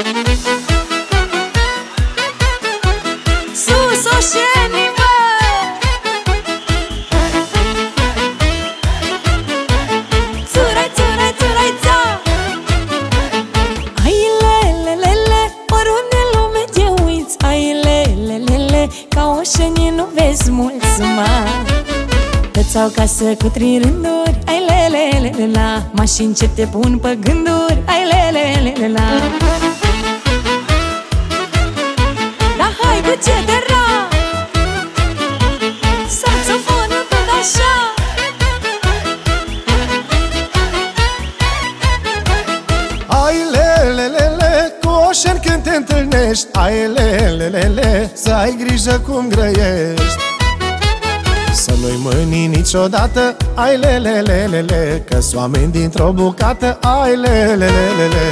Sus oșenii, mă! Țurai, țurai, țurai, ța! Ai lelelele, oriunde în lume te uiți. Ai lelelele, ca oșenii nu vezi mulți, mă. Toți au casă cu 3 rânduri. Ai lelelele, mașini ce te pun pe gânduri. Ai lelelele. Dar hai cu ce de ra, saxofonul tot așa. Ai lelelele, cu oșeni când te întâlnești. Ai lelelele, să ai grijă cum grăiești. Să nu-i mâni niciodată. Ai lelelele, că-s oameni dintr-o bucată. Ai lelelele.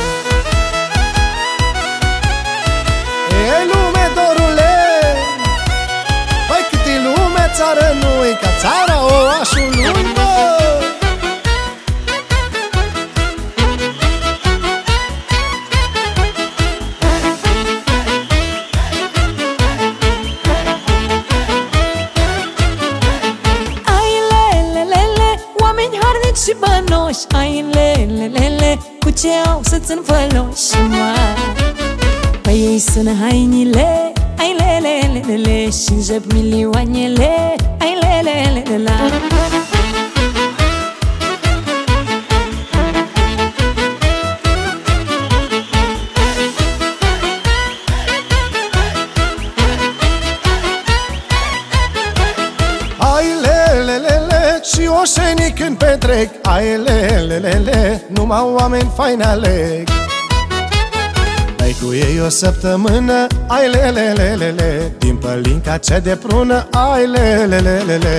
Ei lume, dorule, păi cât-i lume, țară nu-i ca țara orașului, mă. Și bănoși, ai lelelele, cu ce au să-ți înfăloși, mă. Păi ei sună hainile, ai lelelele, și înjep milioanele, ai lelelele. Și oșenii când petrec. Ai lelelele, numai oameni faini aleg. Dai cu ei o săptămână. Ai lelelele, din pălinca cea de prună. Ai lelelele.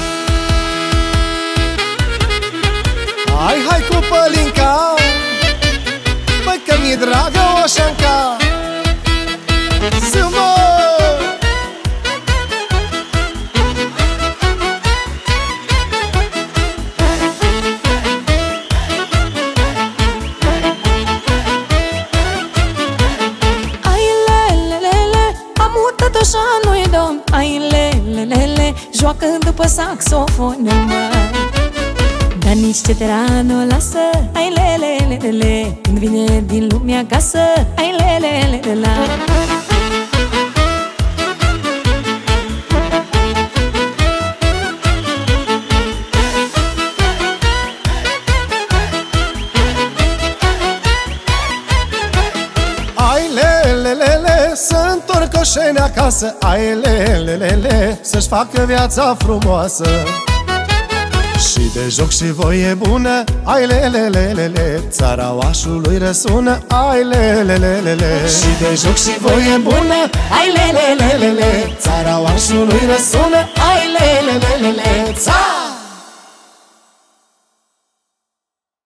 Hai cu pălinca, băi că mi-e dragă oșanca. Zâmbă! Așa nu-i domn, ai lelelele, joacă după saxofon, mă. Dar nici cetera nu lasă. Ai lelelele, când vine din lumea acasă. Ai lelelele. Să întorc oșeni acasă. Ai lelelele, să-și facă viața frumoasă. Și de joc și voie bună. Ai lelelele, țara oașului răsună. Ai lelelele. Și de joc și voie bună. Ai lelelele, țara oașului răsună. Ai lelelele.